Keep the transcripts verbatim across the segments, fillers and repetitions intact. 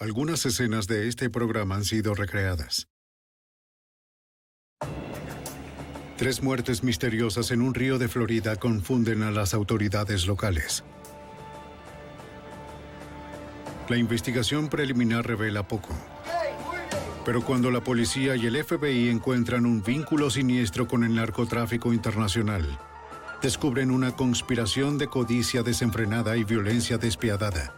algunas escenas de este programa han sido recreadas. Tres muertes misteriosas en un río de Florida confunden a las autoridades locales. La investigación preliminar revela poco. Pero cuando la policía y el F B I encuentran un vínculo siniestro con el narcotráfico internacional, descubren una conspiración de codicia desenfrenada y violencia despiadada.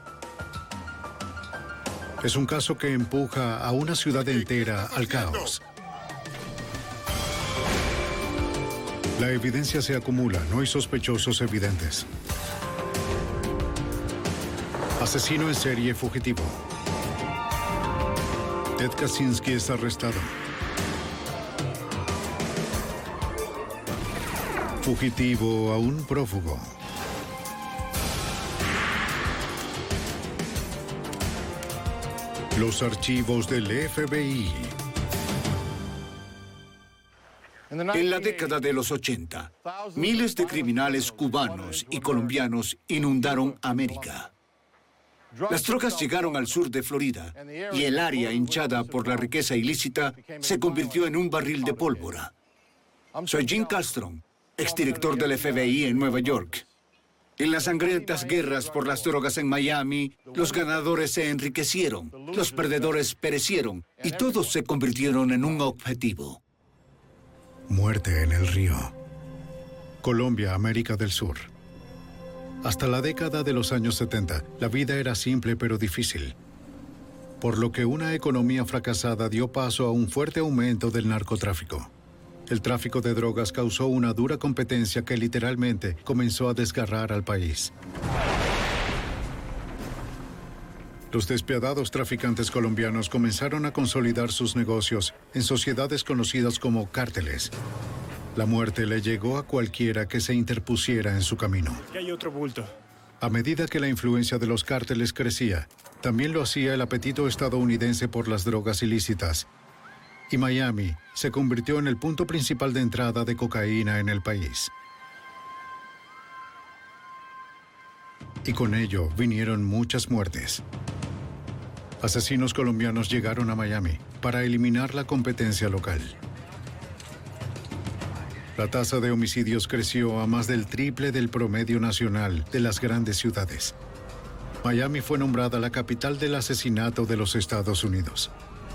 Es un caso que empuja a una ciudad entera al caos. La evidencia se acumula, no hay sospechosos evidentes. Asesino en serie fugitivo. Ted Kaczynski es arrestado. Fugitivo aún prófugo. Los archivos del F B I. En la década de los ochenta, miles de criminales cubanos y colombianos inundaron América. Las drogas llegaron al sur de Florida y el área hinchada por la riqueza ilícita se convirtió en un barril de pólvora. Soy Jim Castro, exdirector del F B I en Nueva York. En las sangrientas guerras por las drogas en Miami, los ganadores se enriquecieron, los perdedores perecieron y todos se convirtieron en un objetivo. Muerte en el río. Colombia, América del Sur. Hasta la década de los años setenta, la vida era simple pero difícil, por lo que una economía fracasada dio paso a un fuerte aumento del narcotráfico. El tráfico de drogas causó una dura competencia que literalmente comenzó a desgarrar al país. Los despiadados traficantes colombianos comenzaron a consolidar sus negocios en sociedades conocidas como cárteles. La muerte le llegó a cualquiera que se interpusiera en su camino. Aquí hay otro bulto. A medida que la influencia de los cárteles crecía, también lo hacía el apetito estadounidense por las drogas ilícitas. Y Miami se convirtió en el punto principal de entrada de cocaína en el país. Y con ello vinieron muchas muertes. Asesinos colombianos llegaron a Miami para eliminar la competencia local. La tasa de homicidios creció a más del triple del promedio nacional de las grandes ciudades. Miami fue nombrada la capital del asesinato de los Estados Unidos.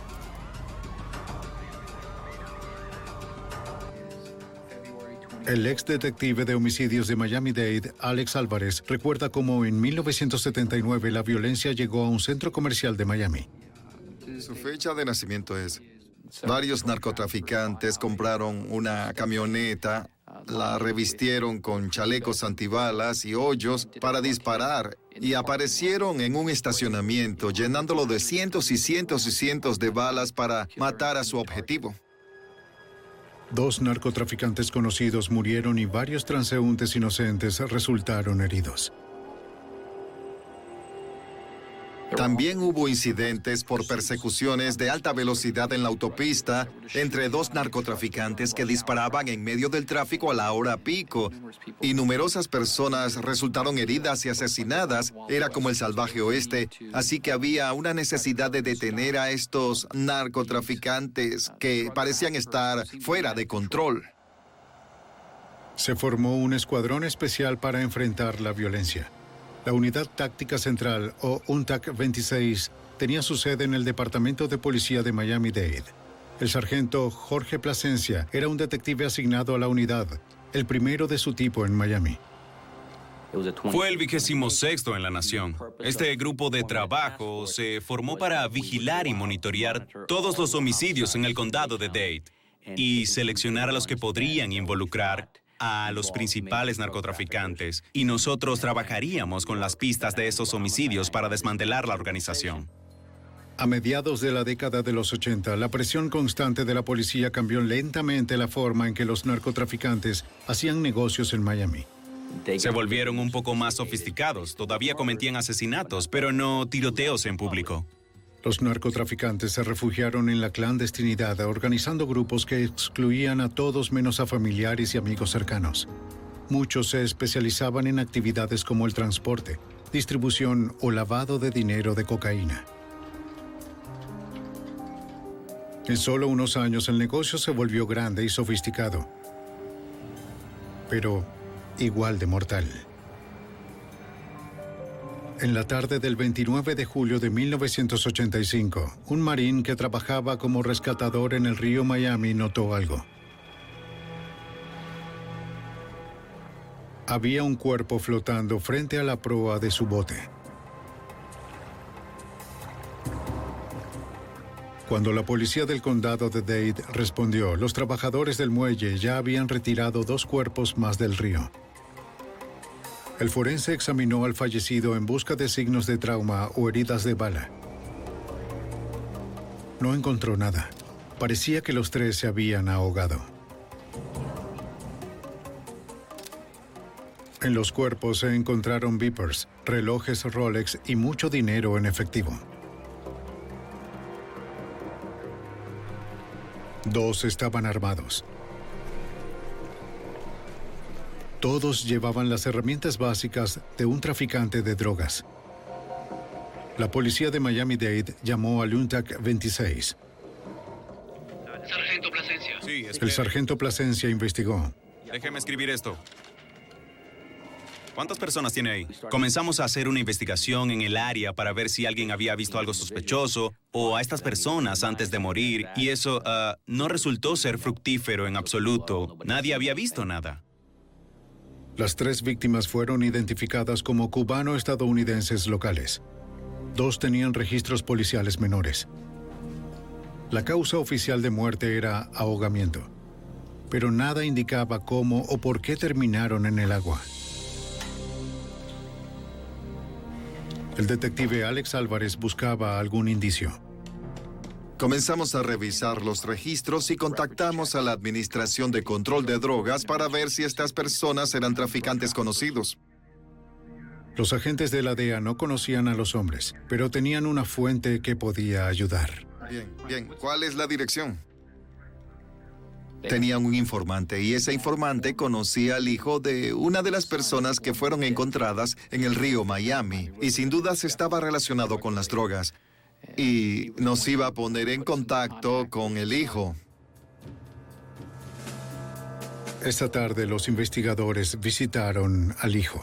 El ex detective de homicidios de Miami-Dade, Alex Álvarez, recuerda cómo en mil novecientos setenta y nueve la violencia llegó a un centro comercial de Miami. Su fecha de nacimiento es... Varios narcotraficantes compraron una camioneta, la revistieron con chalecos antibalas y hoyos para disparar y aparecieron en un estacionamiento llenándolo de cientos y cientos y cientos de balas para matar a su objetivo. Dos narcotraficantes conocidos murieron y varios transeúntes inocentes resultaron heridos. También hubo incidentes por persecuciones de alta velocidad en la autopista entre dos narcotraficantes que disparaban en medio del tráfico a la hora pico. Y numerosas personas resultaron heridas y asesinadas. Era como el salvaje oeste, así que había una necesidad de detener a estos narcotraficantes que parecían estar fuera de control. Se formó un escuadrón especial para enfrentar la violencia. La Unidad Táctica Central, o U N T A C veintiséis, tenía su sede en el Departamento de Policía de Miami-Dade. El sargento Jorge Plasencia era un detective asignado a la unidad, el primero de su tipo en Miami. Fue el vigésimo sexto en la nación. Este grupo de trabajo se formó para vigilar y monitorear todos los homicidios en el condado de Dade y seleccionar a los que podrían involucrar a los principales narcotraficantes, y nosotros trabajaríamos con las pistas de esos homicidios para desmantelar la organización. A mediados de la década de los ochenta, la presión constante de la policía cambió lentamente la forma en que los narcotraficantes hacían negocios en Miami. Se volvieron un poco más sofisticados, todavía cometían asesinatos, pero no tiroteos en público. Los narcotraficantes se refugiaron en la clandestinidad, organizando grupos que excluían a todos menos a familiares y amigos cercanos. Muchos se especializaban en actividades como el transporte, distribución o lavado de dinero de cocaína. En solo unos años el negocio se volvió grande y sofisticado, pero igual de mortal. En la tarde del veintinueve de julio de mil novecientos ochenta y cinco, un marín que trabajaba como rescatador en el río Miami notó algo. Había un cuerpo flotando frente a la proa de su bote. Cuando la policía del condado de Dade respondió, los trabajadores del muelle ya habían retirado dos cuerpos más del río. El forense examinó al fallecido en busca de signos de trauma o heridas de bala. No encontró nada. Parecía que los tres se habían ahogado. En los cuerpos se encontraron beepers, relojes Rolex y mucho dinero en efectivo. Dos estaban armados. Todos llevaban las herramientas básicas de un traficante de drogas. La policía de Miami-Dade llamó al U N T A C veintiséis. Sargento Plasencia. Sí, El sargento Plasencia investigó. Déjeme escribir esto. ¿Cuántas personas tiene ahí? Comenzamos a hacer una investigación en el área para ver si alguien había visto algo sospechoso o a estas personas antes de morir, y eso uh, no resultó ser fructífero en absoluto. Nadie había visto nada. Las tres víctimas fueron identificadas como cubano-estadounidenses locales. Dos tenían registros policiales menores. La causa oficial de muerte era ahogamiento, pero nada indicaba cómo o por qué terminaron en el agua. El detective Alex Álvarez buscaba algún indicio. Comenzamos a revisar los registros y contactamos a la Administración de Control de Drogas para ver si estas personas eran traficantes conocidos. Los agentes de la D E A no conocían a los hombres, pero tenían una fuente que podía ayudar. Bien, bien. ¿Cuál es la dirección? Tenían un informante y ese informante conocía al hijo de una de las personas que fueron encontradas en el río Miami y sin dudas estaba relacionado con las drogas. Y nos iba a poner en contacto con el hijo. Esta tarde los investigadores visitaron al hijo.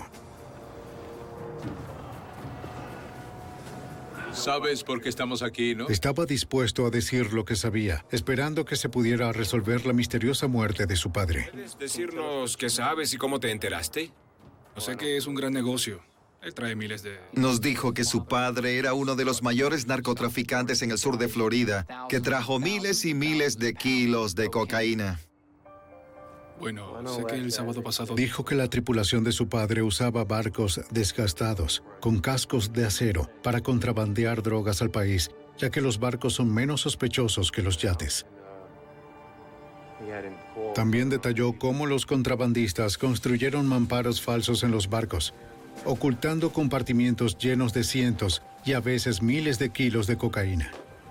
¿Sabes por qué estamos aquí, no? Estaba dispuesto a decir lo que sabía, esperando que se pudiera resolver la misteriosa muerte de su padre. ¿Puedes decirnos qué sabes y cómo te enteraste? No sé que es un gran negocio. Él trae miles de... Nos dijo que su padre era uno de los mayores narcotraficantes en el sur de Florida, que trajo miles y miles de kilos de cocaína. Bueno, sé que el sábado pasado... Dijo que la tripulación de su padre usaba barcos desgastados, con cascos de acero, para contrabandear drogas al país, ya que los barcos son menos sospechosos que los yates. También detalló cómo los contrabandistas construyeron mamparos falsos en los barcos, ocultando compartimientos llenos de cientos y a veces miles de kilos de cocaína.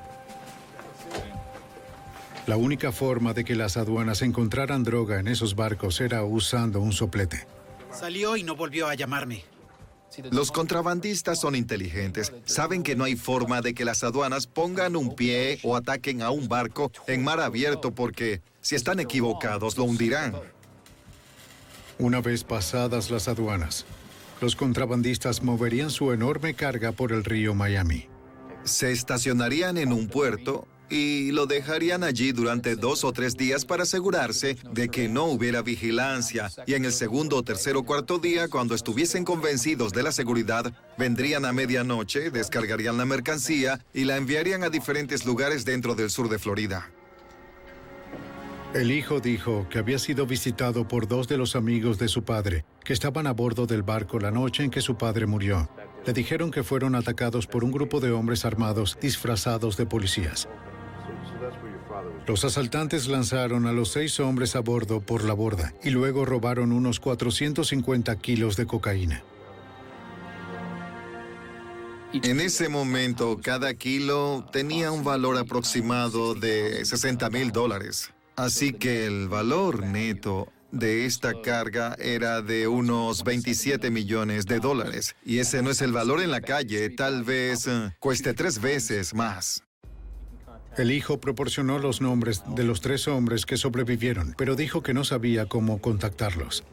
La única forma de que las aduanas encontraran droga en esos barcos era usando un soplete. Salió y no volvió a llamarme. Los contrabandistas son inteligentes. Saben que no hay forma de que las aduanas pongan un pie o ataquen a un barco en mar abierto porque, si están equivocados, lo hundirán. Una vez pasadas las aduanas, los contrabandistas moverían su enorme carga por el río Miami. Se estacionarían en un puerto y lo dejarían allí durante dos o tres días para asegurarse de que no hubiera vigilancia. Y en el segundo, tercer o cuarto día, cuando estuviesen convencidos de la seguridad, vendrían a medianoche, descargarían la mercancía y la enviarían a diferentes lugares dentro del sur de Florida. El hijo dijo que había sido visitado por dos de los amigos de su padre, que estaban a bordo del barco la noche en que su padre murió. Le dijeron que fueron atacados por un grupo de hombres armados disfrazados de policías. Los asaltantes lanzaron a los seis hombres a bordo por la borda y luego robaron unos cuatrocientos cincuenta kilos de cocaína. En ese momento, cada kilo tenía un valor aproximado de sesenta mil dólares. Así que el valor neto de esta carga era de unos veintisiete millones de dólares. Y ese no es el valor en la calle, tal vez uh, cueste tres veces más. El hijo proporcionó los nombres de los tres hombres que sobrevivieron, pero dijo que no sabía cómo contactarlos.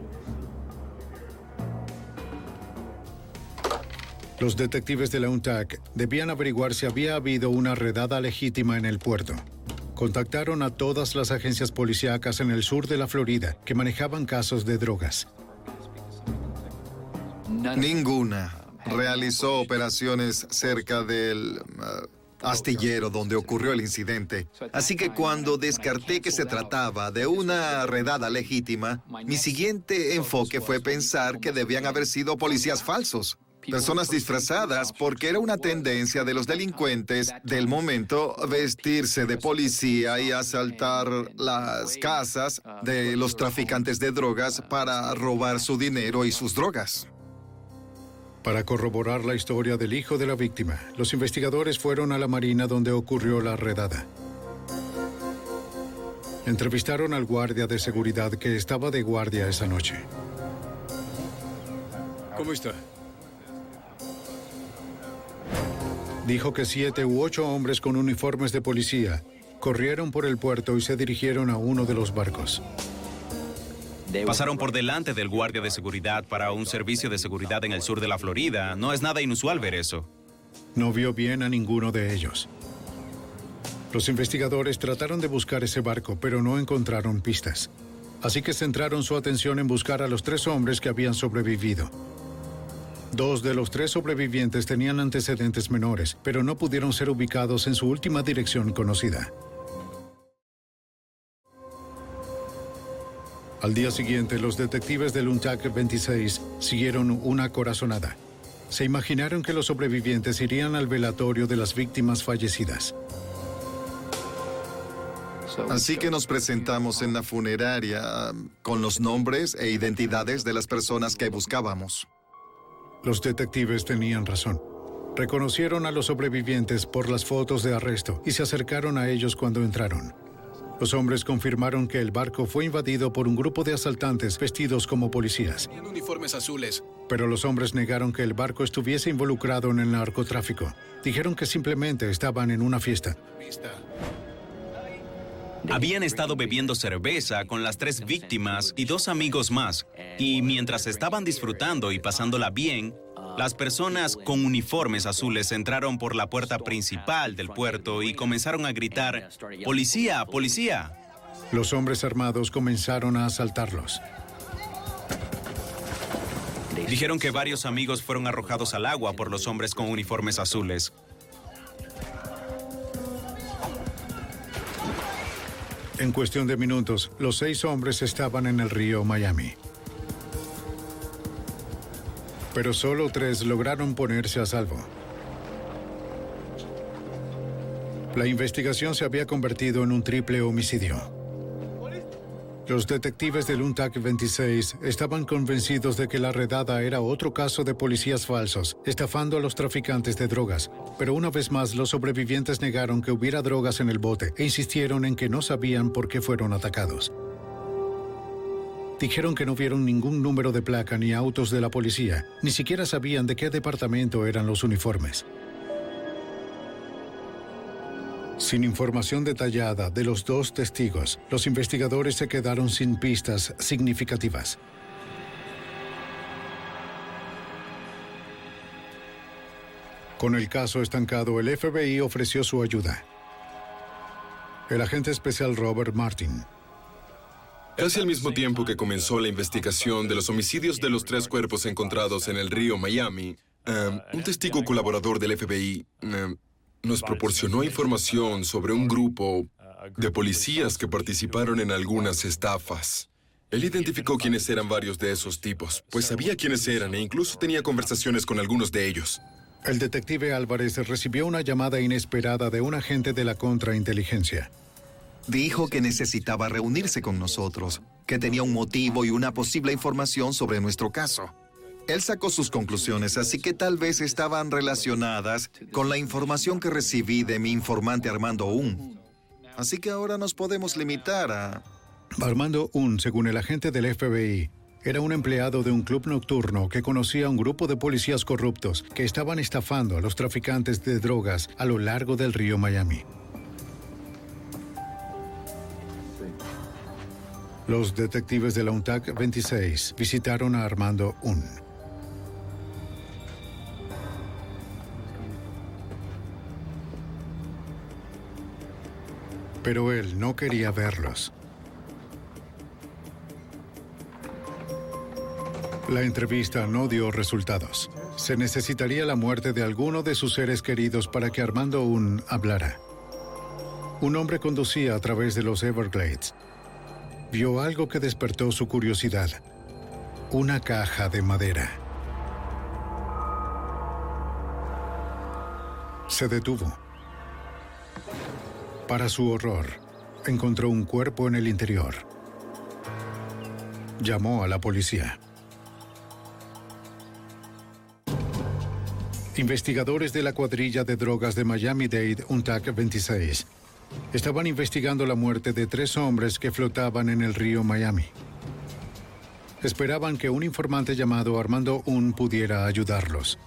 Los detectives de la U N T A C debían averiguar si había habido una redada legítima en el puerto. Contactaron a todas las agencias policíacas en el sur de la Florida que manejaban casos de drogas. Ninguna realizó operaciones cerca del uh, astillero donde ocurrió el incidente. Así que cuando descarté que se trataba de una redada legítima, mi siguiente enfoque fue pensar que debían haber sido policías falsos. Personas disfrazadas, porque era una tendencia de los delincuentes del momento vestirse de policía y asaltar las casas de los traficantes de drogas para robar su dinero y sus drogas. Para corroborar la historia del hijo de la víctima, los investigadores fueron a la marina donde ocurrió la redada. Entrevistaron al guardia de seguridad que estaba de guardia esa noche. ¿Cómo está? Dijo que siete u ocho hombres con uniformes de policía corrieron por el puerto y se dirigieron a uno de los barcos. Pasaron por delante del guardia de seguridad para un servicio de seguridad en el sur de la Florida. No es nada inusual ver eso. No vio bien a ninguno de ellos. Los investigadores trataron de buscar ese barco, pero no encontraron pistas. Así que centraron su atención en buscar a los tres hombres que habían sobrevivido. Dos de los tres sobrevivientes tenían antecedentes menores, pero no pudieron ser ubicados en su última dirección conocida. Al día siguiente, los detectives del U N T A C veintiséis siguieron una corazonada. Se imaginaron que los sobrevivientes irían al velatorio de las víctimas fallecidas. Así que nos presentamos en la funeraria con los nombres e identidades de las personas que buscábamos. Los detectives tenían razón. Reconocieron a los sobrevivientes por las fotos de arresto y se acercaron a ellos cuando entraron. Los hombres confirmaron que el barco fue invadido por un grupo de asaltantes vestidos como policías. Tienen uniformes azules. Pero los hombres negaron que el barco estuviese involucrado en el narcotráfico. Dijeron que simplemente estaban en una fiesta. Habían estado bebiendo cerveza con las tres víctimas y dos amigos más. Y mientras estaban disfrutando y pasándola bien, las personas con uniformes azules entraron por la puerta principal del puerto y comenzaron a gritar, ¡Policía! ¡Policía! Los hombres armados comenzaron a asaltarlos. Dijeron que varios amigos fueron arrojados al agua por los hombres con uniformes azules. En cuestión de minutos, los seis hombres estaban en el río Miami. Pero solo tres lograron ponerse a salvo. La investigación se había convertido en un triple homicidio. Los detectives del U N T A C veintiséis estaban convencidos de que la redada era otro caso de policías falsos, estafando a los traficantes de drogas. Pero una vez más, los sobrevivientes negaron que hubiera drogas en el bote e insistieron en que no sabían por qué fueron atacados. Dijeron que no vieron ningún número de placa ni autos de la policía, ni siquiera sabían de qué departamento eran los uniformes. Sin información detallada de los dos testigos, los investigadores se quedaron sin pistas significativas. Con el caso estancado, el F B I ofreció su ayuda. El agente especial Robert Martin. Casi al mismo tiempo que comenzó la investigación de los homicidios de los tres cuerpos encontrados en el río Miami, um, un testigo colaborador del F B I um, nos proporcionó información sobre un grupo de policías que participaron en algunas estafas. Él identificó quiénes eran varios de esos tipos, pues sabía quiénes eran e incluso tenía conversaciones con algunos de ellos. El detective Álvarez recibió una llamada inesperada de un agente de la contrainteligencia. Dijo que necesitaba reunirse con nosotros, que tenía un motivo y una posible información sobre nuestro caso. Él sacó sus conclusiones, así que tal vez estaban relacionadas con la información que recibí de mi informante Armando Un. Así que ahora nos podemos limitar a... Armando Un, según el agente del F B I, era un empleado de un club nocturno que conocía a un grupo de policías corruptos que estaban estafando a los traficantes de drogas a lo largo del río Miami. Los detectives de la U N T A C veintiséis visitaron a Armando Un. Pero él no quería verlos. La entrevista no dio resultados. Se necesitaría la muerte de alguno de sus seres queridos para que Armando Un hablara. Un hombre conducía a través de los Everglades. Vio algo que despertó su curiosidad. Una caja de madera. Se detuvo. Para su horror, encontró un cuerpo en el interior. Llamó a la policía. Investigadores de la cuadrilla de drogas de Miami-Dade U N T A C veintiséis estaban investigando la muerte de tres hombres que flotaban en el río Miami. Esperaban que un informante llamado Armando Un pudiera ayudarlos.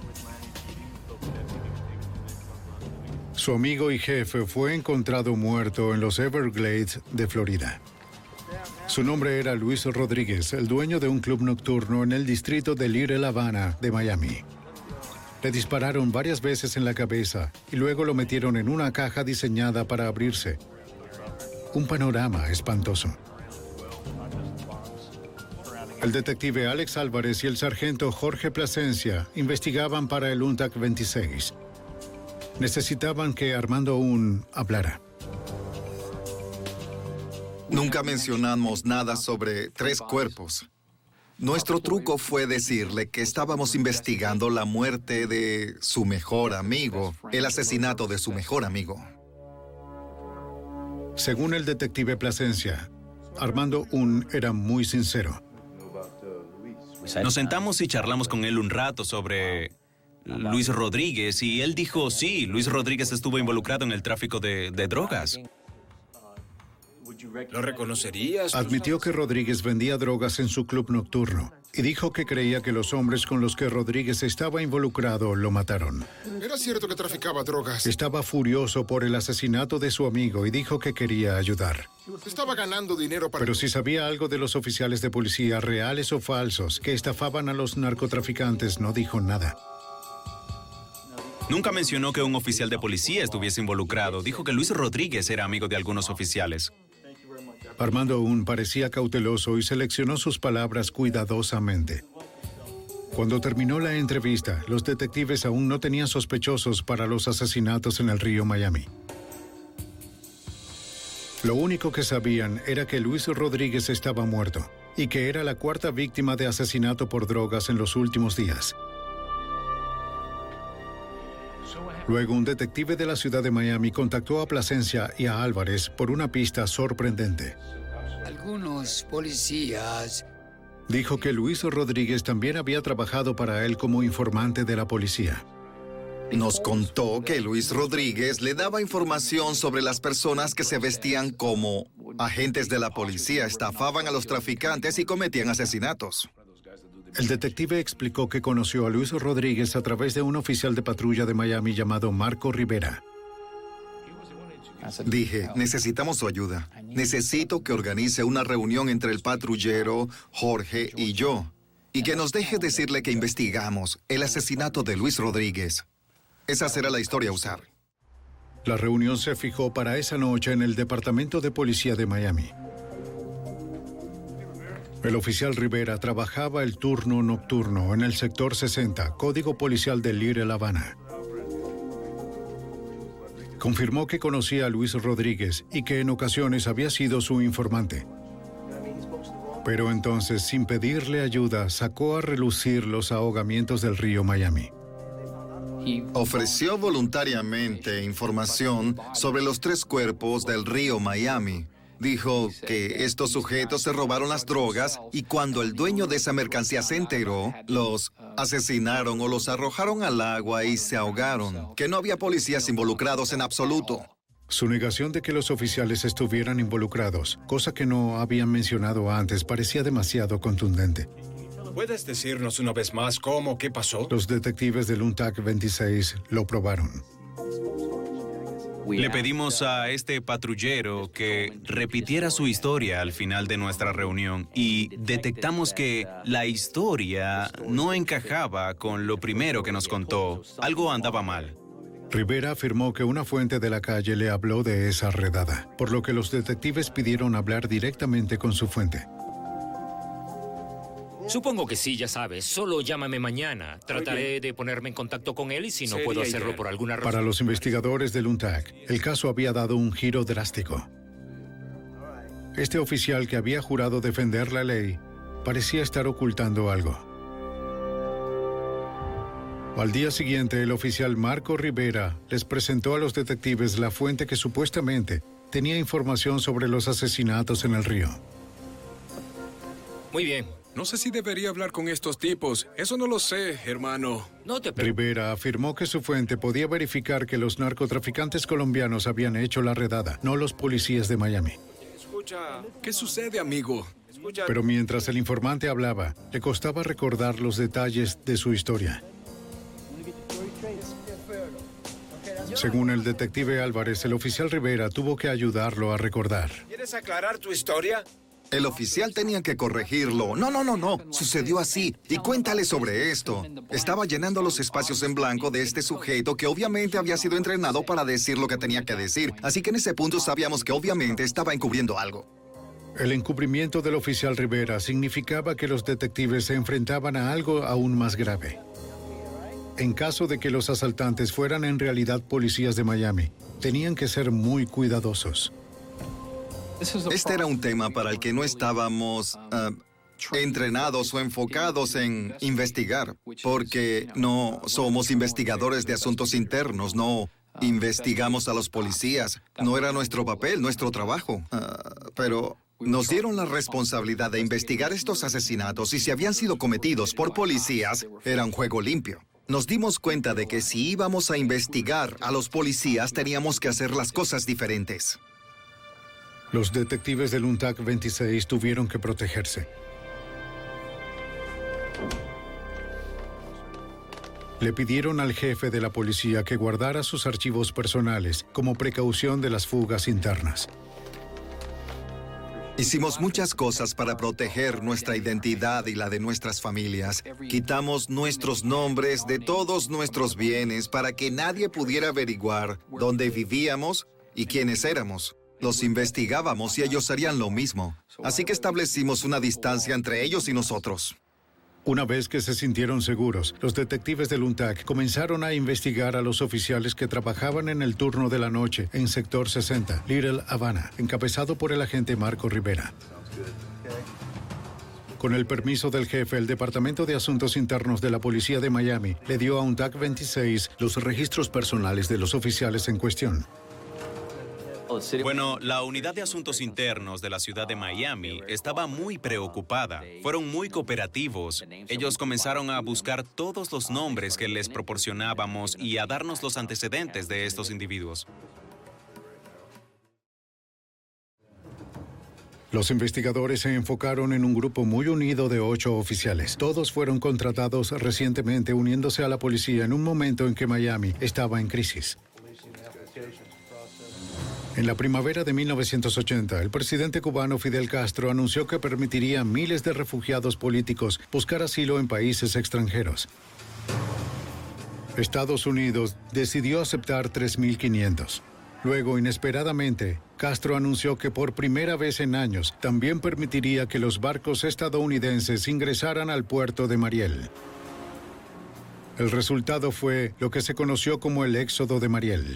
Su amigo y jefe fue encontrado muerto en los Everglades de Florida. Su nombre era Luis Rodríguez, el dueño de un club nocturno en el distrito de Little Havana de Miami. Le dispararon varias veces en la cabeza y luego lo metieron en una caja diseñada para abrirse. Un panorama espantoso. El detective Alex Álvarez y el sargento Jorge Plasencia investigaban para el U N T A C veintiséis. Necesitaban que Armando Un hablara. Nunca mencionamos nada sobre tres cuerpos. Nuestro truco fue decirle que estábamos investigando la muerte de su mejor amigo, el asesinato de su mejor amigo. Según el detective Plasencia, Armando Un era muy sincero. Nos sentamos y charlamos con él un rato sobre Luis Rodríguez y él dijo, sí, Luis Rodríguez estuvo involucrado en el tráfico de, de drogas. ¿Lo reconocerías? Admitió que Rodríguez vendía drogas en su club nocturno y dijo que creía que los hombres con los que Rodríguez estaba involucrado lo mataron. ¿Era cierto que traficaba drogas? Estaba furioso por el asesinato de su amigo y dijo que quería ayudar. Estaba ganando dinero para... Pero si sabía algo de los oficiales de policía, reales o falsos, que estafaban a los narcotraficantes, no dijo nada. Nunca mencionó que un oficial de policía estuviese involucrado. Dijo que Luis Rodríguez era amigo de algunos oficiales. Armando Un parecía cauteloso y seleccionó sus palabras cuidadosamente. Cuando terminó la entrevista, los detectives aún no tenían sospechosos para los asesinatos en el río Miami. Lo único que sabían era que Luis Rodríguez estaba muerto y que era la cuarta víctima de asesinato por drogas en los últimos días. Luego, un detective de la ciudad de Miami contactó a Plasencia y a Álvarez por una pista sorprendente. Algunos policías... Dijo que Luis Rodríguez también había trabajado para él como informante de la policía. Nos contó que Luis Rodríguez le daba información sobre las personas que se vestían como agentes de la policía, estafaban a los traficantes y cometían asesinatos. El detective explicó que conoció a Luis Rodríguez a través de un oficial de patrulla de Miami llamado Marco Rivera. Dije, necesitamos su ayuda. Necesito que organice una reunión entre el patrullero, Jorge y yo, y que nos deje decirle que investigamos el asesinato de Luis Rodríguez. Esa será la historia a usar. La reunión se fijó para esa noche en el Departamento de Policía de Miami. El oficial Rivera trabajaba el turno nocturno en el sector sesenta, Código Policial de Little Havana. Confirmó que conocía a Luis Rodríguez y que en ocasiones había sido su informante. Pero entonces, sin pedirle ayuda, sacó a relucir los ahogamientos del río Miami. Ofreció voluntariamente información sobre los tres cuerpos del río Miami. Dijo que estos sujetos se robaron las drogas y cuando el dueño de esa mercancía se enteró, los asesinaron o los arrojaron al agua y se ahogaron. Que no había policías involucrados en absoluto. Su negación de que los oficiales estuvieran involucrados, cosa que no habían mencionado antes, parecía demasiado contundente. ¿Puedes decirnos una vez más cómo, qué pasó? Los detectives del U N T A C veintiséis lo probaron. Le pedimos a este patrullero que repitiera su historia al final de nuestra reunión y detectamos que la historia no encajaba con lo primero que nos contó. Algo andaba mal. Rivera afirmó que una fuente de la calle le habló de esa redada, por lo que los detectives pidieron hablar directamente con su fuente. Supongo que sí, ya sabes. Solo llámame mañana. Trataré de ponerme en contacto con él y si no puedo hacerlo por alguna razón... Para los investigadores del U N T A C, el caso había dado un giro drástico. Este oficial que había jurado defender la ley parecía estar ocultando algo. Al día siguiente, el oficial Marco Rivera les presentó a los detectives la fuente que supuestamente tenía información sobre los asesinatos en el río. Muy bien. No sé si debería hablar con estos tipos. Eso no lo sé, hermano. No te Rivera afirmó que su fuente podía verificar que los narcotraficantes colombianos habían hecho la redada, no los policías de Miami. Escucha, ¿qué sucede, amigo? Escucha. Pero mientras el informante hablaba, le costaba recordar los detalles de su historia. Según el detective Álvarez, el oficial Rivera tuvo que ayudarlo a recordar. ¿Quieres aclarar tu historia? El oficial tenía que corregirlo. No, no, no, no. Sucedió así. Y cuéntale sobre esto. Estaba llenando los espacios en blanco de este sujeto que obviamente había sido entrenado para decir lo que tenía que decir. Así que en ese punto sabíamos que obviamente estaba encubriendo algo. El encubrimiento del oficial Rivera significaba que los detectives se enfrentaban a algo aún más grave. En caso de que los asaltantes fueran en realidad policías de Miami, tenían que ser muy cuidadosos. Este era un tema para el que no estábamos uh, entrenados o enfocados en investigar, porque no somos investigadores de asuntos internos, no investigamos a los policías. No era nuestro papel, nuestro trabajo. Uh, pero nos dieron la responsabilidad de investigar estos asesinatos y si habían sido cometidos por policías, era un juego limpio. Nos dimos cuenta de que si íbamos a investigar a los policías, teníamos que hacer las cosas diferentes. Los detectives del U N T A C veintiséis tuvieron que protegerse. Le pidieron al jefe de la policía que guardara sus archivos personales como precaución de las fugas internas. Hicimos muchas cosas para proteger nuestra identidad y la de nuestras familias. Quitamos nuestros nombres de todos nuestros bienes para que nadie pudiera averiguar dónde vivíamos y quiénes éramos. Los investigábamos y ellos harían lo mismo. Así que establecimos una distancia entre ellos y nosotros. Una vez que se sintieron seguros, los detectives del U N T A C comenzaron a investigar a los oficiales que trabajaban en el turno de la noche en Sector sesenta, Little Havana, encabezado por el agente Marco Rivera. Con el permiso del jefe, el Departamento de Asuntos Internos de la Policía de Miami le dio a U N T A C veintiséis los registros personales de los oficiales en cuestión. Bueno, la Unidad de Asuntos Internos de la ciudad de Miami estaba muy preocupada. Fueron muy cooperativos. Ellos comenzaron a buscar todos los nombres que les proporcionábamos y a darnos los antecedentes de estos individuos. Los investigadores se enfocaron en un grupo muy unido de ocho oficiales. Todos fueron contratados recientemente uniéndose a la policía en un momento en que Miami estaba en crisis. En la primavera de mil novecientos ochenta, el presidente cubano Fidel Castro anunció que permitiría a miles de refugiados políticos buscar asilo en países extranjeros. Estados Unidos decidió aceptar tres mil quinientos. Luego, inesperadamente, Castro anunció que por primera vez en años también permitiría que los barcos estadounidenses ingresaran al puerto de Mariel. El resultado fue lo que se conoció como el Éxodo de Mariel.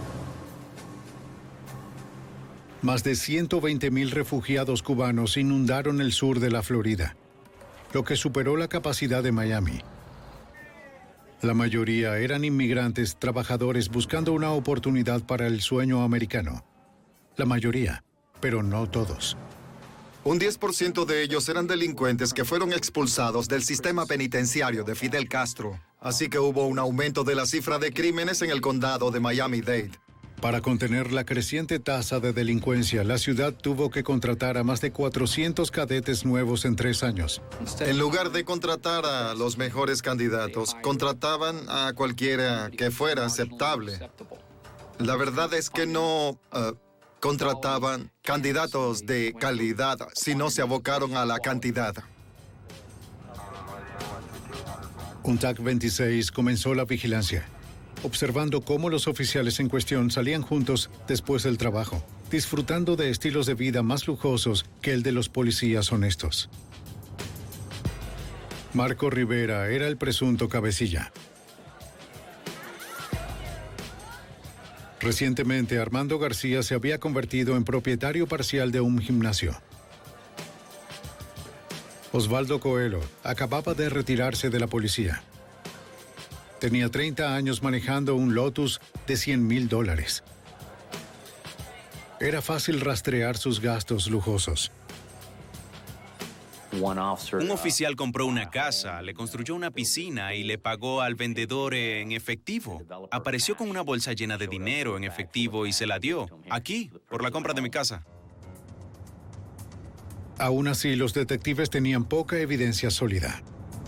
Más de ciento veinte mil refugiados cubanos inundaron el sur de la Florida, lo que superó la capacidad de Miami. La mayoría eran inmigrantes trabajadores buscando una oportunidad para el sueño americano. La mayoría, pero no todos. Un diez por ciento de ellos eran delincuentes que fueron expulsados del sistema penitenciario de Fidel Castro. Así que hubo un aumento de la cifra de crímenes en el condado de Miami-Dade. Para contener la creciente tasa de delincuencia, la ciudad tuvo que contratar a más de cuatrocientos cadetes nuevos en tres años. En lugar de contratar a los mejores candidatos, contrataban a cualquiera que fuera aceptable. La verdad es que no uh, contrataban candidatos de calidad, sino se abocaron a la cantidad. Un T A C veintiséis comenzó la vigilancia, observando cómo los oficiales en cuestión salían juntos después del trabajo, disfrutando de estilos de vida más lujosos que el de los policías honestos. Marco Rivera era el presunto cabecilla. Recientemente, Armando García se había convertido en propietario parcial de un gimnasio. Osvaldo Coelho acababa de retirarse de la policía. Tenía treinta años manejando un Lotus de cien mil dólares. Era fácil rastrear sus gastos lujosos. Un oficial compró una casa, le construyó una piscina y le pagó al vendedor en efectivo. Apareció con una bolsa llena de dinero en efectivo y se la dio, aquí, por la compra de mi casa. Aún así, los detectives tenían poca evidencia sólida.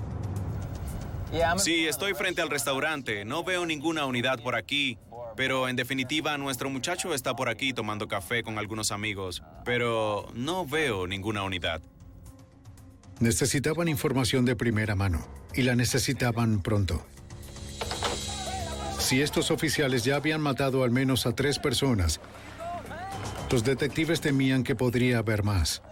Sí, estoy frente al restaurante. No veo ninguna unidad por aquí. Pero, en definitiva, nuestro muchacho está por aquí tomando café con algunos amigos. Pero no veo ninguna unidad. Necesitaban información de primera mano, y la necesitaban pronto. Si estos oficiales ya habían matado al menos a tres personas, los detectives temían que podría haber más.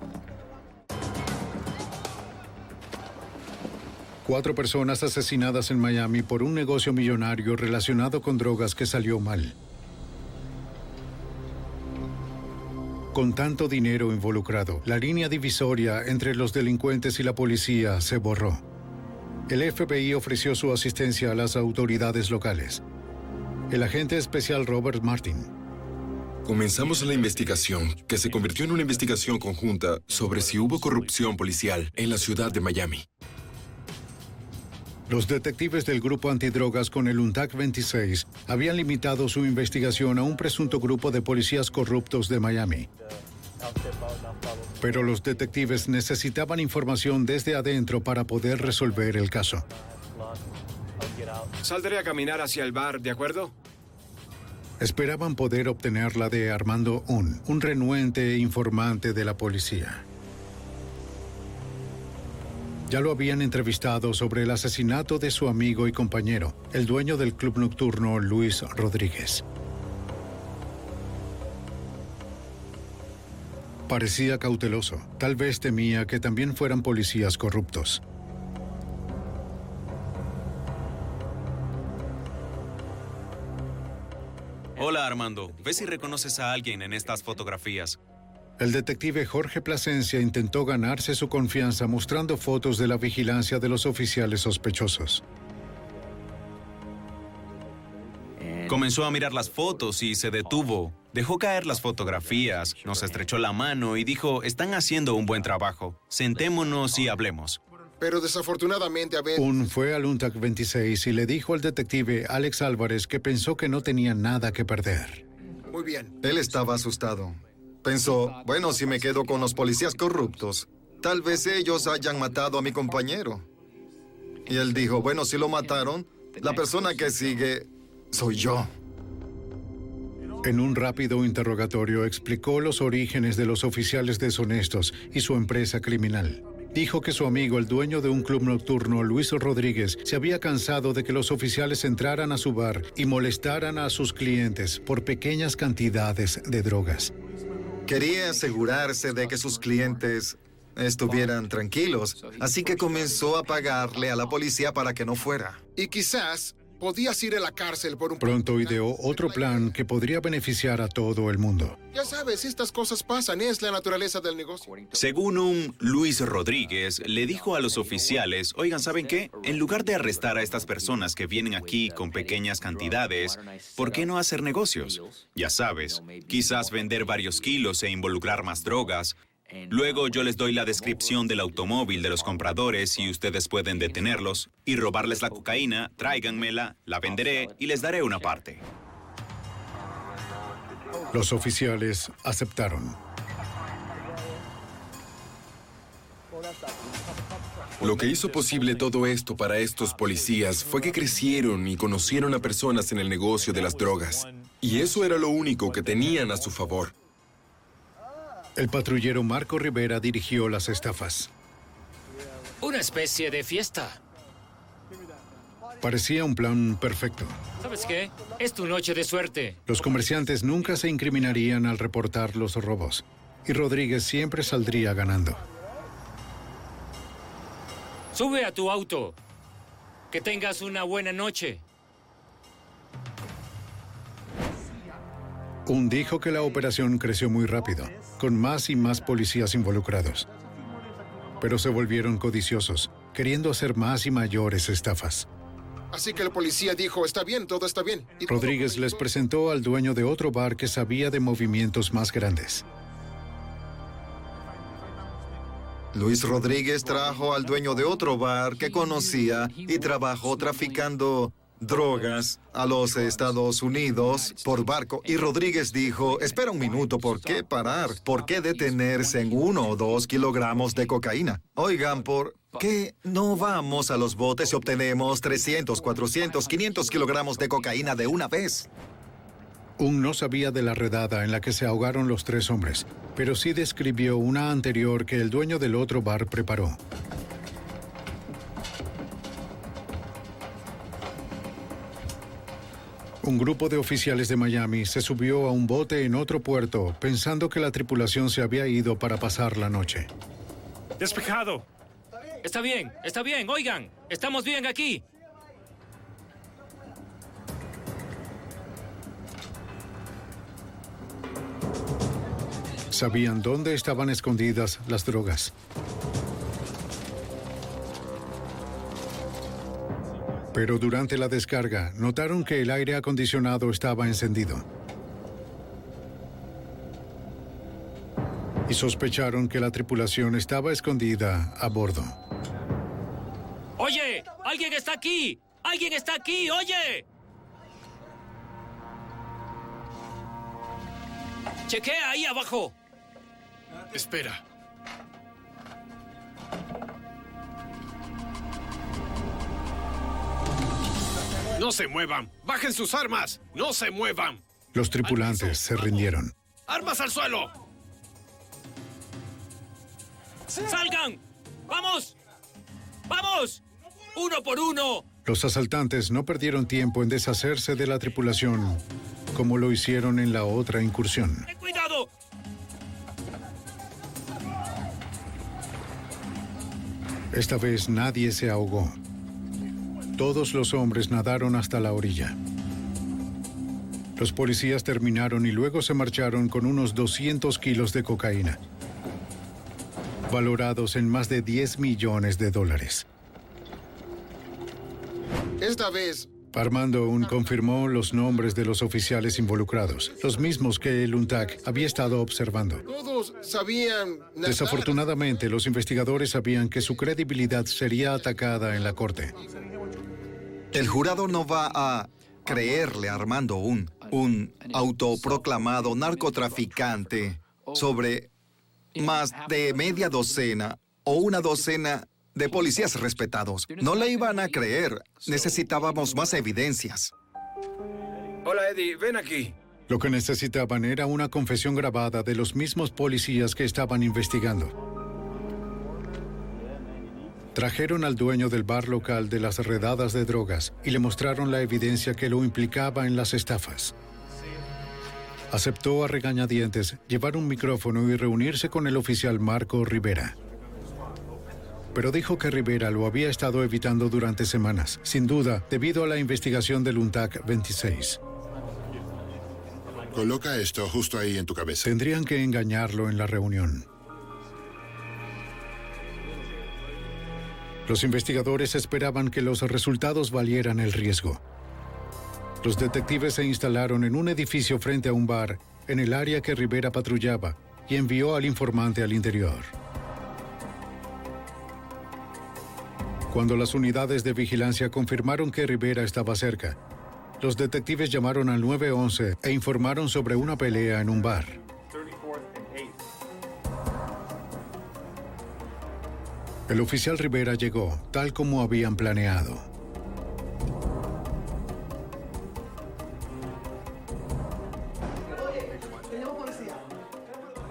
Cuatro personas asesinadas en Miami por un negocio millonario relacionado con drogas que salió mal. Con tanto dinero involucrado, la línea divisoria entre los delincuentes y la policía se borró. El F B I ofreció su asistencia a las autoridades locales. El agente especial Robert Martin. Comenzamos la investigación, que se convirtió en una investigación conjunta sobre si hubo corrupción policial en la ciudad de Miami. Los detectives del grupo antidrogas con el U N T A C veintiséis habían limitado su investigación a un presunto grupo de policías corruptos de Miami. Pero los detectives necesitaban información desde adentro para poder resolver el caso. Saldré a caminar hacia el bar, ¿de acuerdo? Esperaban poder obtenerla de Armando Un, un renuente informante de la policía. Ya lo habían entrevistado sobre el asesinato de su amigo y compañero, el dueño del club nocturno Luis Rodríguez. Parecía cauteloso. Tal vez temía que también fueran policías corruptos. Hola, Armando. ¿Ves si reconoces a alguien en estas fotografías? El detective Jorge Plasencia intentó ganarse su confianza mostrando fotos de la vigilancia de los oficiales sospechosos. Comenzó a mirar las fotos y se detuvo. Dejó caer las fotografías, nos estrechó la mano y dijo, están haciendo un buen trabajo. Sentémonos y hablemos. Pero desafortunadamente a veces... Un fue al U N T A C veintiséis y le dijo al detective Alex Álvarez que pensó que no tenía nada que perder. Muy bien. Él estaba asustado. Pensó, bueno, si me quedo con los policías corruptos, tal vez ellos hayan matado a mi compañero. Y él dijo, bueno, si lo mataron, la persona que sigue soy yo. En un rápido interrogatorio explicó los orígenes de los oficiales deshonestos y su empresa criminal. Dijo que su amigo, el dueño de un club nocturno, Luis Rodríguez, se había cansado de que los oficiales entraran a su bar y molestaran a sus clientes por pequeñas cantidades de drogas. Quería asegurarse de que sus clientes estuvieran tranquilos, así que comenzó a pagarle a la policía para que no fuera. Y quizás podías ir a la cárcel por un... Pronto ideó otro plan que podría beneficiar a todo el mundo. Ya sabes, estas cosas pasan, es la naturaleza del negocio. Según un Luis Rodríguez, le dijo a los oficiales, oigan, ¿saben qué? En lugar de arrestar a estas personas que vienen aquí con pequeñas cantidades, ¿por qué no hacer negocios? Ya sabes, quizás vender varios kilos e involucrar más drogas. Luego yo les doy la descripción del automóvil de los compradores y ustedes pueden detenerlos y robarles la cocaína, tráiganmela, la venderé y les daré una parte. Los oficiales aceptaron. Lo que hizo posible todo esto para estos policías fue que crecieron y conocieron a personas en el negocio de las drogas. Y eso era lo único que tenían a su favor. El patrullero Marco Rivera dirigió las estafas. Una especie de fiesta. Parecía un plan perfecto. ¿Sabes qué? Es tu noche de suerte. Los comerciantes nunca se incriminarían al reportar los robos, y Rodríguez siempre saldría ganando. Sube a tu auto. Que tengas una buena noche. Un dijo que la operación creció muy rápido, con más y más policías involucrados. Pero se volvieron codiciosos, queriendo hacer más y mayores estafas. Así que el policía dijo, está bien, todo está bien. Y Rodríguez les presentó al dueño de otro bar que sabía de movimientos más grandes. Luis Rodríguez trajo al dueño de otro bar que conocía y trabajó traficando drogas a los Estados Unidos por barco. Y Rodríguez dijo, espera un minuto, ¿por qué parar? ¿Por qué detenerse en uno o dos kilogramos de cocaína? Oigan, ¿por qué no vamos a los botes y obtenemos trescientos, cuatrocientos, quinientos kilogramos de cocaína de una vez? Un no sabía de la redada en la que se ahogaron los tres hombres, pero sí describió una anterior que el dueño del otro bar preparó. Un grupo de oficiales de Miami se subió a un bote en otro puerto, pensando que la tripulación se había ido para pasar la noche. Despejado. Está bien, está bien, oigan, estamos bien aquí. Sabían dónde estaban escondidas las drogas. Pero durante la descarga, notaron que el aire acondicionado estaba encendido. Y sospecharon que la tripulación estaba escondida a bordo. ¡Oye! ¡Alguien está aquí! ¡Alguien está aquí! ¡Oye! ¡Chequea ahí abajo! Espera. ¡No se muevan! ¡Bajen sus armas! ¡No se muevan! Los tripulantes se rindieron. ¡Armas al suelo! ¡Salgan! ¡Vamos! ¡Vamos! ¡Uno por uno! Los asaltantes no perdieron tiempo en deshacerse de la tripulación, como lo hicieron en la otra incursión. ¡Ten cuidado! Esta vez nadie se ahogó. Todos los hombres nadaron hasta la orilla. Los policías terminaron y luego se marcharon con unos doscientos kilos de cocaína, valorados en más de diez millones de dólares. Esta vez... Armando aún confirmó los nombres de los oficiales involucrados, los mismos que el UNTAC había estado observando. Todos sabían... nadar. Desafortunadamente, los investigadores sabían que su credibilidad sería atacada en la corte. El jurado no va a creerle a Armando un, un autoproclamado narcotraficante sobre más de media docena o una docena de policías respetados. No le iban a creer. Necesitábamos más evidencias. Hola, Eddie. Ven aquí. Lo que necesitaban era una confesión grabada de los mismos policías que estaban investigando. Trajeron al dueño del bar local de las redadas de drogas y le mostraron la evidencia que lo implicaba en las estafas. Aceptó a regañadientes llevar un micrófono y reunirse con el oficial Marco Rivera. Pero dijo que Rivera lo había estado evitando durante semanas, sin duda, debido a la investigación del UNTAC veintiséis. Coloca esto justo ahí en tu cabeza. Tendrían que engañarlo en la reunión. Los investigadores esperaban que los resultados valieran el riesgo. Los detectives se instalaron en un edificio frente a un bar, en el área que Rivera patrullaba, y envió al informante al interior. Cuando las unidades de vigilancia confirmaron que Rivera estaba cerca, los detectives llamaron al nueve once e informaron sobre una pelea en un bar. El oficial Rivera llegó, tal como habían planeado.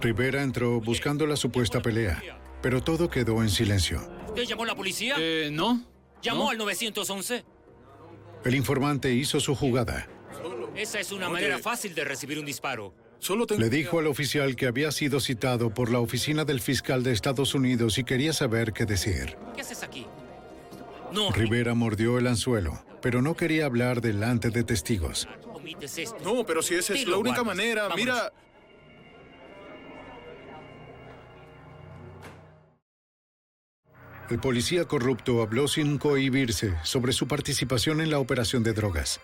Rivera entró buscando la supuesta pelea, pero todo quedó en silencio. ¿Usted llamó a la policía? Eh, no. ¿Llamó no. al nueve once? El informante hizo su jugada. Esa es una Oye. manera fácil de recibir un disparo. Solo tengo... Le dijo al oficial que había sido citado por la oficina del fiscal de Estados Unidos y quería saber qué decir. ¿Qué haces aquí? No. Rivera mordió el anzuelo, pero no quería hablar delante de testigos. Omites esto. No, pero si esa es Dilo, la única guardas. manera, Vámonos. mira... El policía corrupto habló sin cohibirse sobre su participación en la operación de drogas.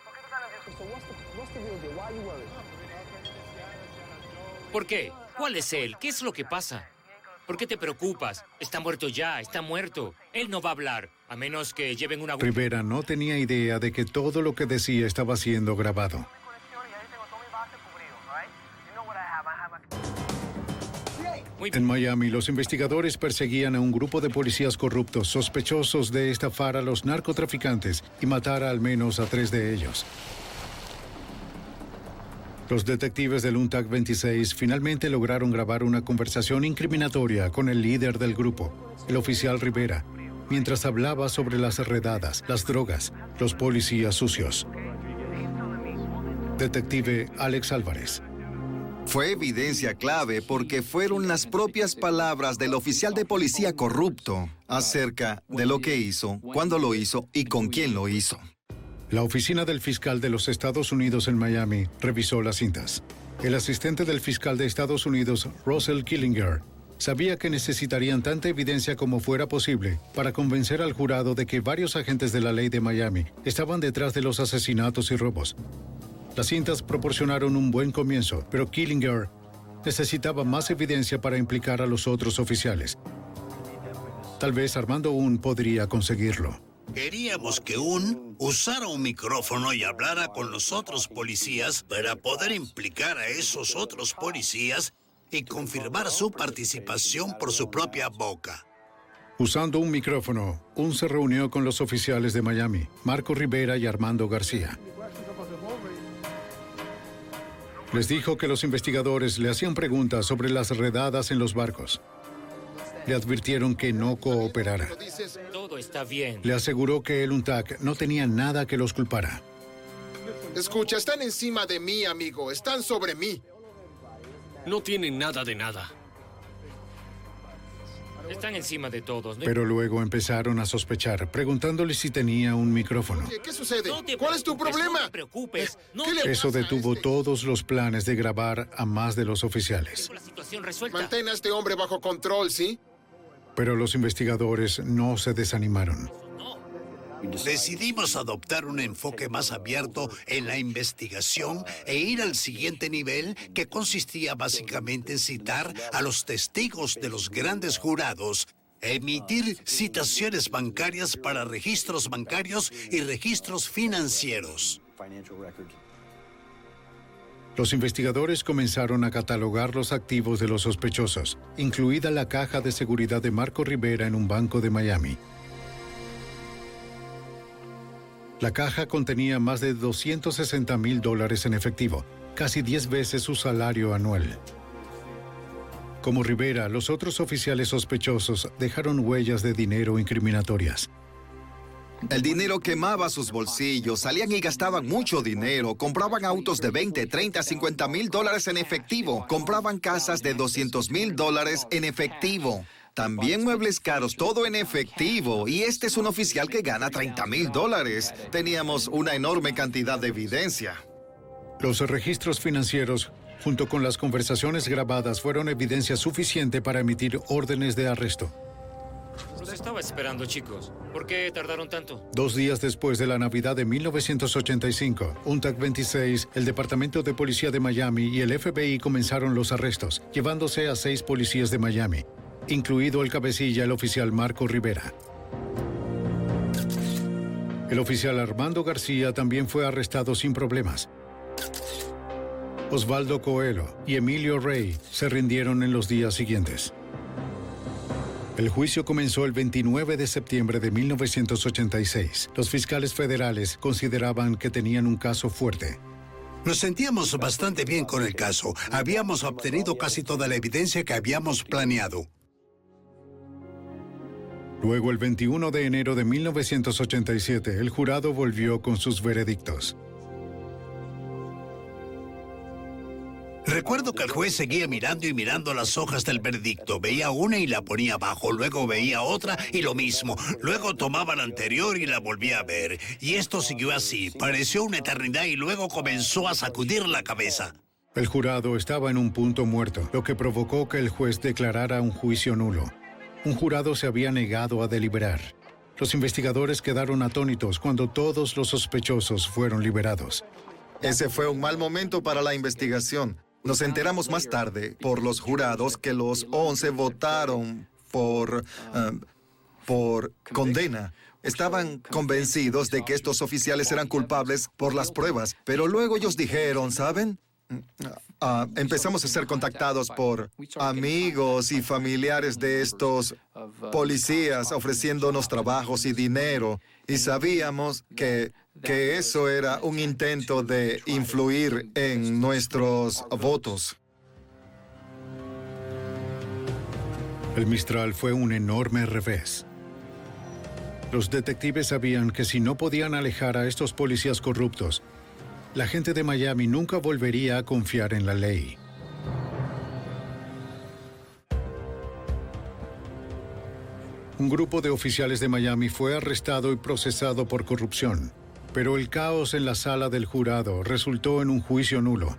¿Por qué? ¿Cuál es él? ¿Qué es lo que pasa? ¿Por qué te preocupas? Está muerto ya, está muerto. Él no va a hablar, a menos que lleven una... Rivera no tenía idea de que todo lo que decía estaba siendo grabado. En Miami, los investigadores perseguían a un grupo de policías corruptos sospechosos de estafar a los narcotraficantes y matar a al menos a tres de ellos. Los detectives del U N T A C veintiséis finalmente lograron grabar una conversación incriminatoria con el líder del grupo, el oficial Rivera, mientras hablaba sobre las redadas, las drogas, los policías sucios. Detective Alex Álvarez. Fue evidencia clave porque fueron las propias palabras del oficial de policía corrupto acerca de lo que hizo, cuándo lo hizo y con quién lo hizo. La oficina del fiscal de los Estados Unidos en Miami revisó las cintas. El asistente del fiscal de Estados Unidos, Russell Killinger, sabía que necesitarían tanta evidencia como fuera posible para convencer al jurado de que varios agentes de la ley de Miami estaban detrás de los asesinatos y robos. Las cintas proporcionaron un buen comienzo, pero Killinger necesitaba más evidencia para implicar a los otros oficiales. Tal vez Armando Un podría conseguirlo. Queríamos que Un usara un micrófono y hablara con los otros policías para poder implicar a esos otros policías y confirmar su participación por su propia boca. Usando un micrófono, Un se reunió con los oficiales de Miami, Marco Rivera y Armando García. Les dijo que los investigadores le hacían preguntas sobre las redadas en los barcos. Le advirtieron que no cooperara. Todo está bien. Le aseguró que el U N T A C no tenía nada que los culpara. Escucha, están encima de mí, amigo. Están sobre mí. No tienen nada de nada. Están encima de todos, ¿no? Pero luego empezaron a sospechar, preguntándole si tenía un micrófono. ¿Qué, qué sucede? No te ¿Cuál es tu problema? No te preocupes. No ¿Qué te le Eso pasa a detuvo este? todos los planes de grabar a más de los oficiales. Tengo la situación resuelta. Mantén a este hombre bajo control, ¿sí? Pero los investigadores no se desanimaron. Decidimos adoptar un enfoque más abierto en la investigación e ir al siguiente nivel, que consistía básicamente en citar a los testigos de los grandes jurados, emitir citaciones bancarias para registros bancarios y registros financieros. Los investigadores comenzaron a catalogar los activos de los sospechosos, incluida la caja de seguridad de Marco Rivera en un banco de Miami. La caja contenía más de doscientos sesenta mil dólares en efectivo, casi diez veces su salario anual. Como Rivera, los otros oficiales sospechosos dejaron huellas de dinero incriminatorias. El dinero quemaba sus bolsillos, salían y gastaban mucho dinero, compraban autos de veinte, treinta, cincuenta mil dólares en efectivo, compraban casas de doscientos mil dólares en efectivo. También muebles caros, todo en efectivo. Y este es un oficial que gana treinta mil dólares. Teníamos una enorme cantidad de evidencia. Los registros financieros, junto con las conversaciones grabadas, fueron evidencia suficiente para emitir órdenes de arresto. Los estaba esperando, chicos. ¿Por qué tardaron tanto? Dos días después de la Navidad de mil novecientos ochenta y cinco, U N T A C veintiséis, el Departamento de Policía de Miami y el F B I comenzaron los arrestos, llevándose a seis policías de Miami, incluido el cabecilla, el oficial Marco Rivera. El oficial Armando García también fue arrestado sin problemas. Osvaldo Coelho y Emilio Rey se rindieron en los días siguientes. El juicio comenzó el veintinueve de septiembre de mil novecientos ochenta y seis. Los fiscales federales consideraban que tenían un caso fuerte. Nos sentíamos bastante bien con el caso. Habíamos obtenido casi toda la evidencia que habíamos planeado. Luego, el veintiuno de enero de mil novecientos ochenta y siete, el jurado volvió con sus veredictos. Recuerdo que el juez seguía mirando y mirando las hojas del veredicto. Veía una y la ponía abajo, luego veía otra y lo mismo. Luego tomaba la anterior y la volvía a ver. Y esto siguió así. Pareció una eternidad y luego comenzó a sacudir la cabeza. El jurado estaba en un punto muerto, lo que provocó que el juez declarara un juicio nulo. Un jurado se había negado a deliberar. Los investigadores quedaron atónitos cuando todos los sospechosos fueron liberados. Ese fue un mal momento para la investigación. Nos enteramos más tarde por los jurados que los once votaron por, uh, por condena. Estaban convencidos de que estos oficiales eran culpables por las pruebas, pero luego ellos dijeron, ¿saben? Uh, empezamos a ser contactados por amigos y familiares de estos policías ofreciéndonos trabajos y dinero, y sabíamos que, que eso era un intento de influir en nuestros votos. El Mistral fue un enorme revés. Los detectives sabían que si no podían alejar a estos policías corruptos, la gente de Miami nunca volvería a confiar en la ley. Un grupo de oficiales de Miami fue arrestado y procesado por corrupción, pero el caos en la sala del jurado resultó en un juicio nulo.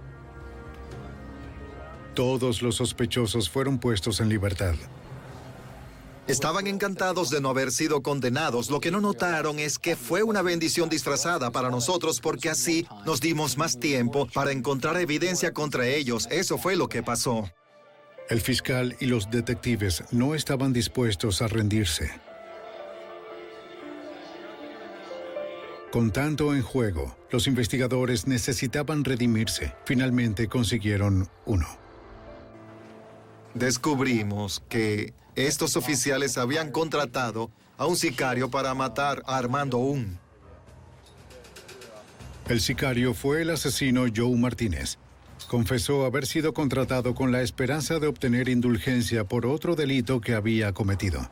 Todos los sospechosos fueron puestos en libertad. Estaban encantados de no haber sido condenados. Lo que no notaron es que fue una bendición disfrazada para nosotros porque así nos dimos más tiempo para encontrar evidencia contra ellos. Eso fue lo que pasó. El fiscal y los detectives no estaban dispuestos a rendirse. Con tanto en juego, los investigadores necesitaban redimirse. Finalmente consiguieron uno. Descubrimos que estos oficiales habían contratado a un sicario para matar a Armando Un. El sicario fue el asesino Joe Martínez. Confesó haber sido contratado con la esperanza de obtener indulgencia por otro delito que había cometido.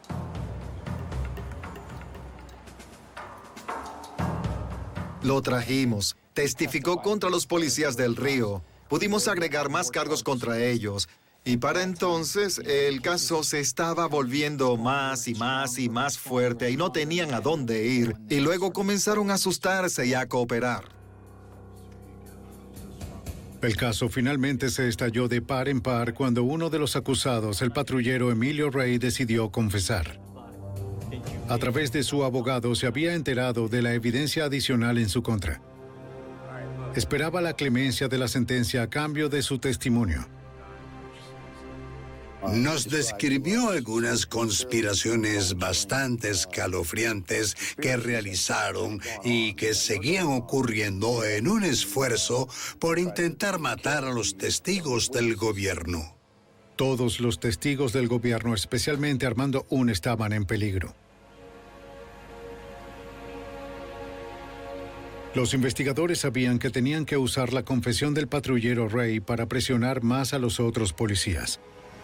Lo trajimos. Testificó contra los policías del Río. Pudimos agregar más cargos contra ellos. Y para entonces, el caso se estaba volviendo más y más y más fuerte y no tenían a dónde ir. Y luego comenzaron a asustarse y a cooperar. El caso finalmente se estalló de par en par cuando uno de los acusados, el patrullero Emilio Rey, decidió confesar. A través de su abogado se había enterado de la evidencia adicional en su contra. Esperaba la clemencia de la sentencia a cambio de su testimonio. Nos describió algunas conspiraciones bastante escalofriantes que realizaron y que seguían ocurriendo en un esfuerzo por intentar matar a los testigos del gobierno. Todos los testigos del gobierno, especialmente Armando Un, estaban en peligro. Los investigadores sabían que tenían que usar la confesión del patrullero Rey para presionar más a los otros policías.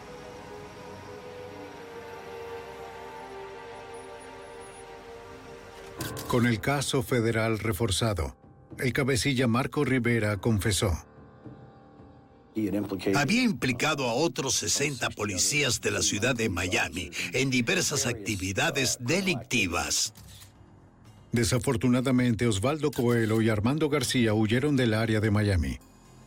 Con el caso federal reforzado, el cabecilla Marco Rivera confesó. Había implicado a otros sesenta policías de la ciudad de Miami en diversas actividades delictivas. Desafortunadamente, Osvaldo Coelho y Armando García huyeron del área de Miami.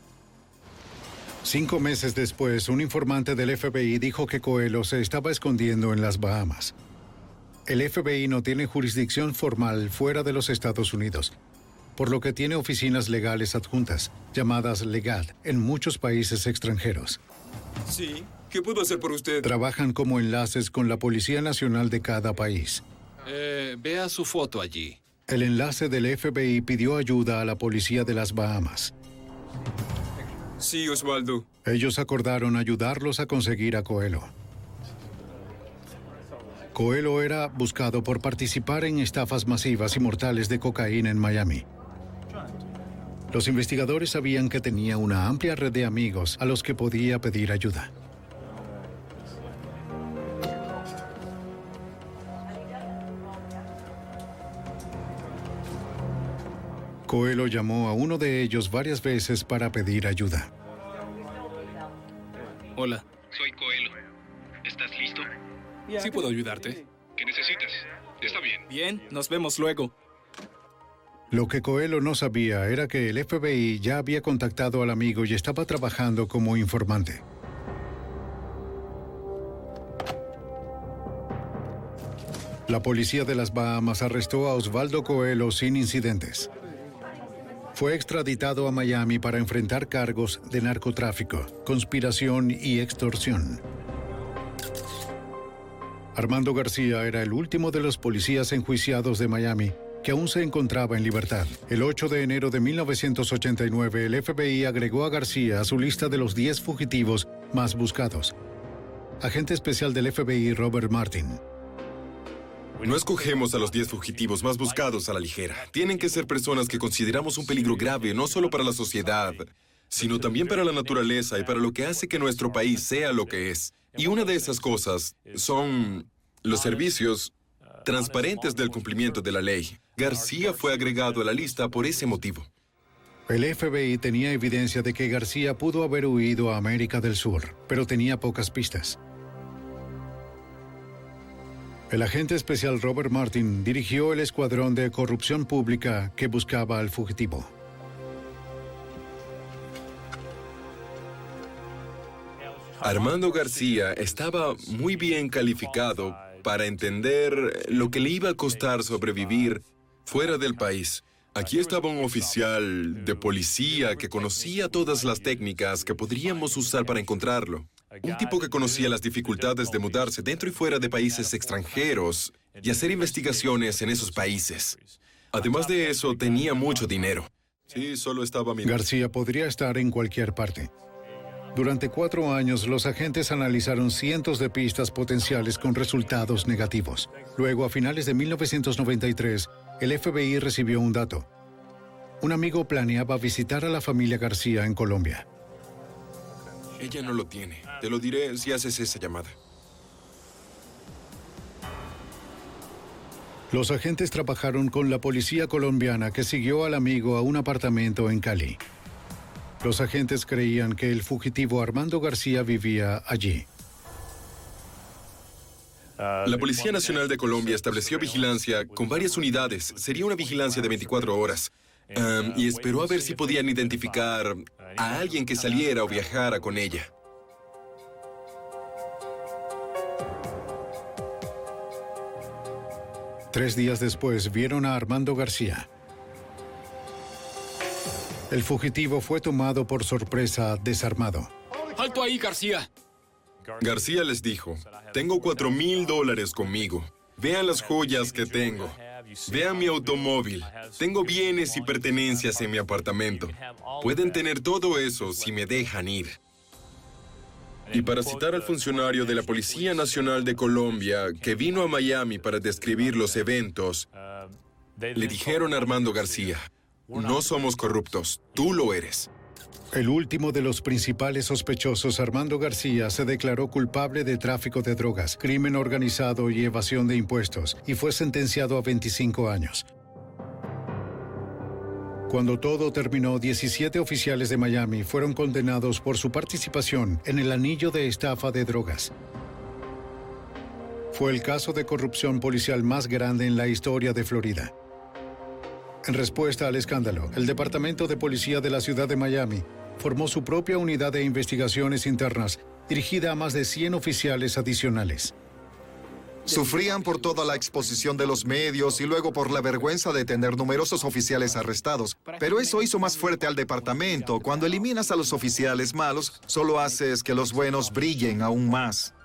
Cinco meses después, un informante del F B I dijo que Coelho se estaba escondiendo en las Bahamas. El F B I no tiene jurisdicción formal fuera de los Estados Unidos, por lo que tiene oficinas legales adjuntas, llamadas LEGAD, en muchos países extranjeros. Sí, ¿qué puedo hacer por usted? Trabajan como enlaces con la Policía Nacional de cada país. Eh, vea su foto allí. El enlace del F B I pidió ayuda a la policía de las Bahamas. Sí, Osvaldo. Ellos acordaron ayudarlos a conseguir a Coelho. Coelho era buscado por participar en estafas masivas y mortales de cocaína en Miami. Los investigadores sabían que tenía una amplia red de amigos a los que podía pedir ayuda. Coelho llamó a uno de ellos varias veces para pedir ayuda. Hola. Soy Coelho. ¿Estás listo? Sí puedo ayudarte. ¿Qué necesitas? Está bien. Bien, nos vemos luego. Lo que Coelho no sabía era que el F B I ya había contactado al amigo y estaba trabajando como informante. La policía de las Bahamas arrestó a Osvaldo Coelho sin incidentes. Fue extraditado a Miami para enfrentar cargos de narcotráfico, conspiración y extorsión. Armando García era el último de los policías enjuiciados de Miami que aún se encontraba en libertad. El ocho de enero de mil novecientos ochenta y nueve, el F B I agregó a García a su lista de los diez fugitivos más buscados. Agente especial del F B I, Robert Martin. No escogemos a los diez fugitivos más buscados a la ligera. Tienen que ser personas que consideramos un peligro grave, no solo para la sociedad, sino también para la naturaleza y para lo que hace que nuestro país sea lo que es. Y una de esas cosas son los servicios transparentes del cumplimiento de la ley. García fue agregado a la lista por ese motivo. El F B I tenía evidencia de que García pudo haber huido a América del Sur, pero tenía pocas pistas. El agente especial Robert Martin dirigió el escuadrón de corrupción pública que buscaba al fugitivo. Armando García estaba muy bien calificado para entender lo que le iba a costar sobrevivir fuera del país. Aquí estaba un oficial de policía que conocía todas las técnicas que podríamos usar para encontrarlo. Un tipo que conocía las dificultades de mudarse dentro y fuera de países extranjeros y hacer investigaciones en esos países. Además de eso, tenía mucho dinero. Sí, solo estaba mirando. García podría estar en cualquier parte. Durante cuatro años, los agentes analizaron cientos de pistas potenciales con resultados negativos. Luego, a finales de mil novecientos noventa y tres, el F B I recibió un dato. Un amigo planeaba visitar a la familia García en Colombia. Ella no lo tiene. Te lo diré si haces esa llamada. Los agentes trabajaron con la policía colombiana que siguió al amigo a un apartamento en Cali. Los agentes creían que el fugitivo Armando García vivía allí. La Policía Nacional de Colombia estableció vigilancia con varias unidades. Sería una vigilancia de veinticuatro horas. Um, y esperó a ver si podían identificar a alguien que saliera o viajara con ella. Tres días después vieron a Armando García. El fugitivo fue tomado por sorpresa, desarmado. ¡Alto ahí, García! García les dijo, tengo cuatro mil dólares conmigo. Vean las joyas que tengo. Vean mi automóvil. Tengo bienes y pertenencias en mi apartamento. Pueden tener todo eso si me dejan ir. Y para citar al funcionario de la Policía Nacional de Colombia que vino a Miami para describir los eventos, le dijeron a Armando García, no somos corruptos, tú lo eres. El último de los principales sospechosos, Armando García, se declaró culpable de tráfico de drogas, crimen organizado y evasión de impuestos, y fue sentenciado a veinticinco años. Cuando todo terminó, diecisiete oficiales de Miami fueron condenados por su participación en el anillo de estafa de drogas. Fue el caso de corrupción policial más grande en la historia de Florida. En respuesta al escándalo, el Departamento de Policía de la ciudad de Miami formó su propia unidad de investigaciones internas, dirigida a más de cien oficiales adicionales. Sufrían por toda la exposición de los medios y luego por la vergüenza de tener numerosos oficiales arrestados. Pero eso hizo más fuerte al departamento. Cuando eliminas a los oficiales malos, solo haces que los buenos brillen aún más.